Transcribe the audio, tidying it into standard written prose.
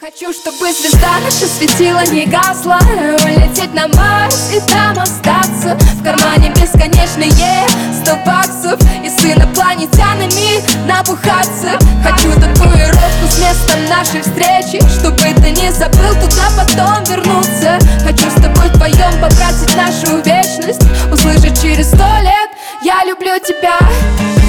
Хочу, чтобы звезда наша светила, не гасла. Улететь на Марс и там остаться. В кармане бесконечные 100 баксов и с инопланетянами набухаться. Хочу татуировку с местом нашей встречи, чтобы ты не забыл туда потом вернуться. Хочу с тобой вдвоем потратить нашу вечность, услышать через 100 лет: я люблю тебя.